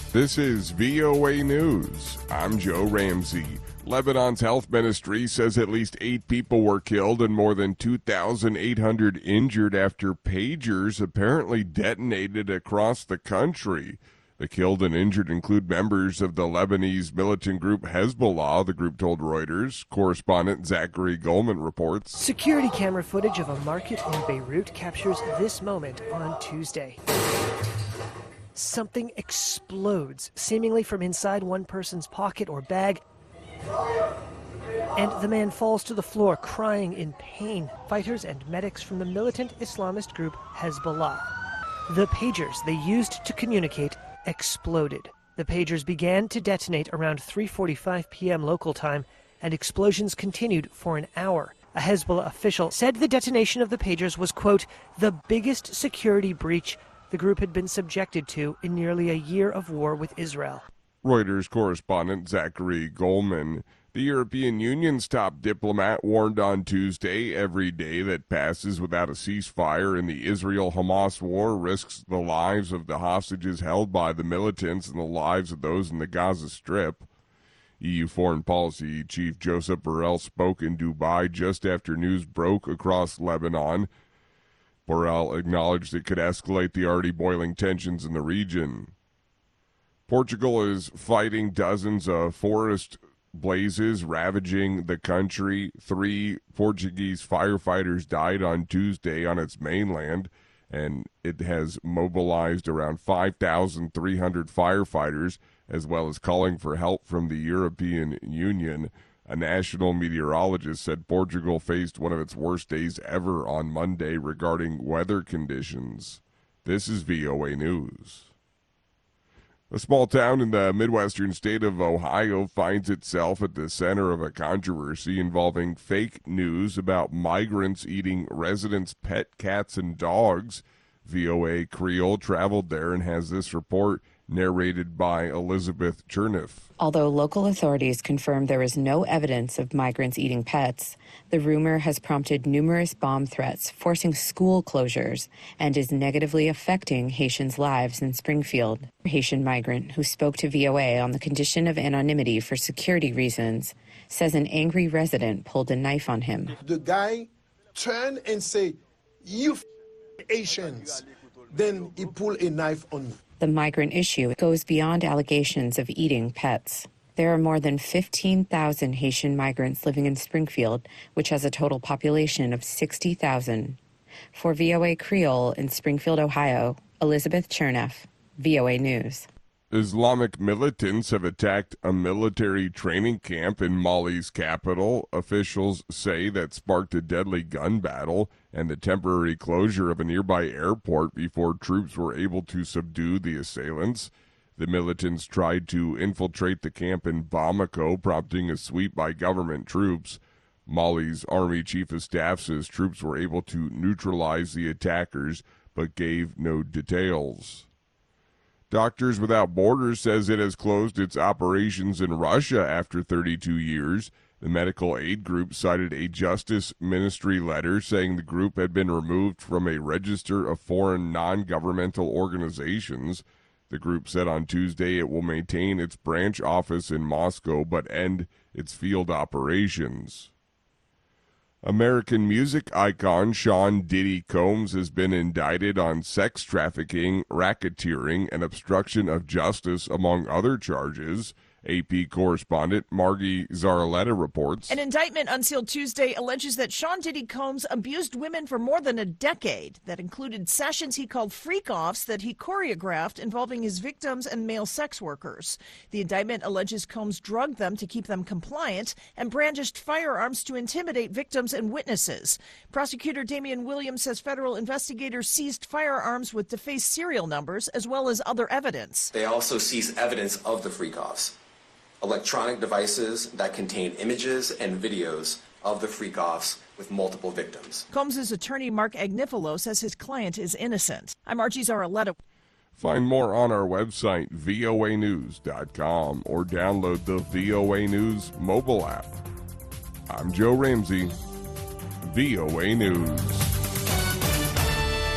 This is VOA News. I'm Joe Ramsey. Lebanon's health ministry says at least 8 people were killed and more than 2,800 injured after pagers apparently detonated across the country. The killed and injured include members of the Lebanese militant group Hezbollah, the group told Reuters. Correspondent Zachary Goldman reports. Security camera footage of a market in Beirut captures this moment on Tuesday. Something explodes, seemingly from inside one person's pocket or bag, and the man falls to the floor, crying in pain. Fighters and medics from the militant Islamist group Hezbollah. The pagers they used to communicate exploded. The pagers began to detonate around 3:45 p.m. local time, and explosions continued for an hour. A Hezbollah official said the detonation of the pagers was, quote, the biggest security breach the group had been subjected to in nearly a year of war with Israel. Reuters correspondent Zachary Goldman. The European Union's top diplomat warned on Tuesday every day that passes without a ceasefire in the Israel-Hamas war risks the lives of the hostages held by the militants and the lives of those in the Gaza Strip. EU Foreign Policy Chief Josep Borrell spoke in Dubai just after news broke across Lebanon. Borrell acknowledged it could escalate the already boiling tensions in the region. Portugal is fighting dozens of forest blazes ravaging the country. 3 Portuguese firefighters died on Tuesday on its mainland, and it has mobilized around 5,300 firefighters, as well as calling for help from the European Union. A national meteorologist said Portugal faced one of its worst days ever on Monday regarding weather conditions. This is VOA News. A small town in the Midwestern state of Ohio finds itself at the center of a controversy involving fake news about migrants eating residents' pet cats and dogs. VOA Creole traveled there and has this report narrated by Elizabeth Cherniff. Although local authorities confirm there is no evidence of migrants eating pets, the rumor has prompted numerous bomb threats, forcing school closures, and is negatively affecting Haitians' lives in Springfield. A Haitian migrant who spoke to VOA on the condition of anonymity for security reasons says an angry resident pulled a knife on him. The guy turned and said, "You Haitians." Then he pulled a knife on me. The migrant issue goes beyond allegations of eating pets. There are more than 15,000 Haitian migrants living in Springfield, which has a total population of 60,000. For VOA Creole in Springfield, Ohio, Elizabeth Cherniff, VOA News. Islamic militants have attacked a military training camp in Mali's capital. Officials say that sparked a deadly gun battle and the temporary closure of a nearby airport before troops were able to subdue the assailants. The militants tried to infiltrate the camp in Bamako, prompting a sweep by government troops. Mali's Army Chief of Staff says troops were able to neutralize the attackers, but gave no details. Doctors Without Borders says it has closed its operations in Russia after 32 years. The medical aid group cited a Justice Ministry letter saying the group had been removed from a register of foreign non-governmental organizations. The group said on Tuesday it will maintain its branch office in Moscow but end its field operations. American music icon Sean Diddy Combs has been indicted on sex trafficking, racketeering, and obstruction of justice, among other charges. AP correspondent Margie Zaraletta reports. An indictment unsealed Tuesday alleges that Sean Diddy Combs abused women for more than a decade. That included sessions he called freak-offs that he choreographed involving his victims and male sex workers. The indictment alleges Combs drugged them to keep them compliant and brandished firearms to intimidate victims and witnesses. Prosecutor Damian Williams says federal investigators seized firearms with defaced serial numbers as well as other evidence. They also seized evidence of the freak-offs. Electronic devices that contain images and videos of the freak-offs with multiple victims. Combs' attorney Mark Agnifilo says his client is innocent. I'm Margie Zaraletta. Find more on our website, voanews.com, or download the VOA News mobile app. I'm Joe Ramsey, VOA News.